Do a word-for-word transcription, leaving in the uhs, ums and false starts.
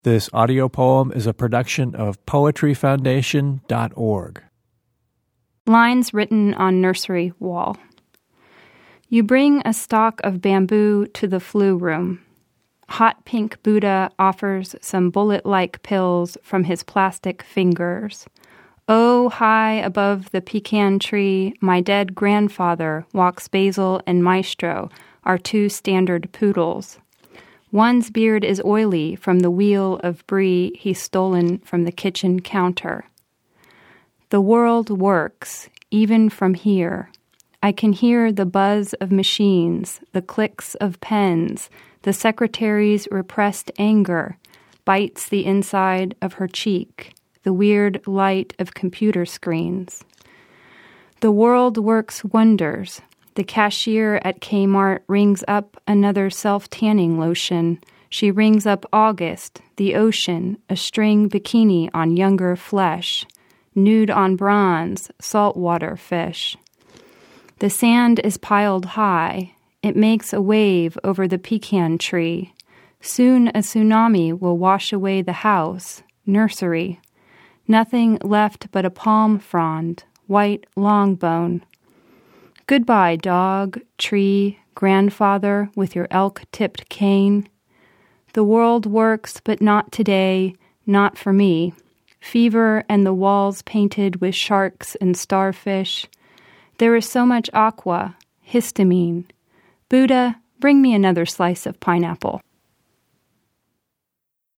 This audio poem is a production of poetry foundation dot org. Lines written on nursery wall. You bring a stalk of bamboo to the flu room. Hot pink Buddha offers some bullet-like pills from his plastic fingers. Oh, high above the pecan tree, my dead grandfather walks Basil and Maestro, our two standard poodles. One's beard is oily from the wheel of brie he's stolen from the kitchen counter. The world works, even from here. I can hear the buzz of machines, the clicks of pens, the secretary's repressed anger bites the inside of her cheek, the weird light of computer screens. The world works wonders. The cashier at Kmart rings up another self-tanning lotion. She rings up August, the ocean, a string bikini on younger flesh, nude on bronze, saltwater fish. The sand is piled high. It makes a wave over the pecan tree. Soon a tsunami will wash away the house, nursery. Nothing left but a palm frond, white longbone. Goodbye, dog, tree, grandfather with your elk-tipped cane. The world works, but not today, not for me. Fever and the walls painted with sharks and starfish. There is so much aqua, histamine. Buddha, bring me another slice of pineapple.